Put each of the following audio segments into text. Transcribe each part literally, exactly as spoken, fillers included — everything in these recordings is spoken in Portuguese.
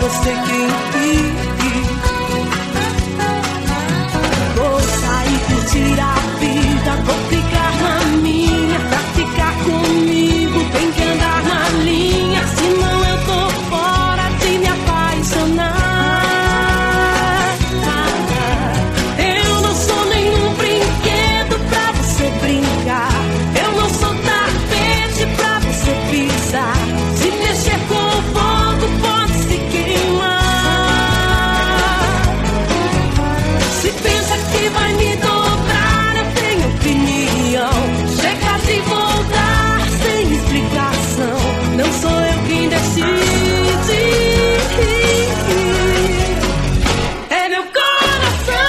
você quem quis. Vou sair, curtir a vida, vou ficar na minha. Pra ficar comigo tem que andar na linha, senão eu tô fora de me apaixonar. Eu não sou nenhum brinquedo pra você brincar, eu não sou tapete pra você pisar. Se mexer com o fogo pode se queimar. Se pensa que vai me dobrar, eu tenho opinião. Chega de voltar sem explicação, não sou eu quem decide, é meu coração.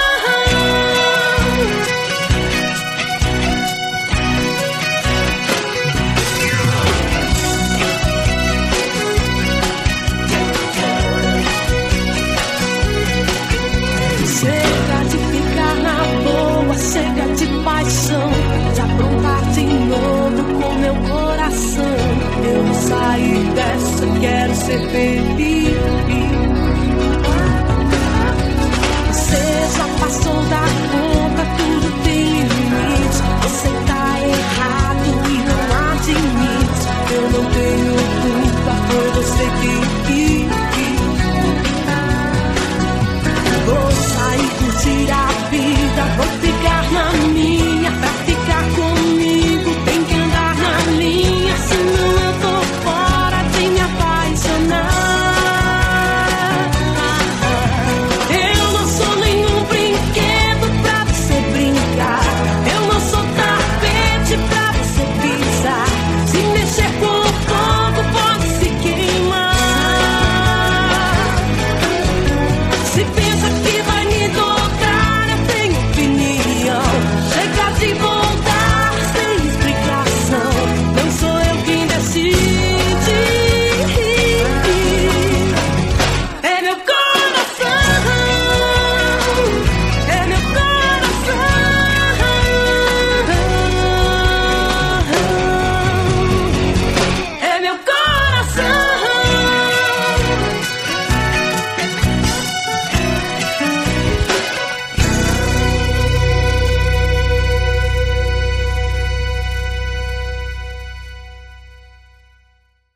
Chega de ficar na boa, chega de paixão, de aprontar de novo com meu coração. Eu vou sair dessa, quero ser feliz. Você já passou da conta.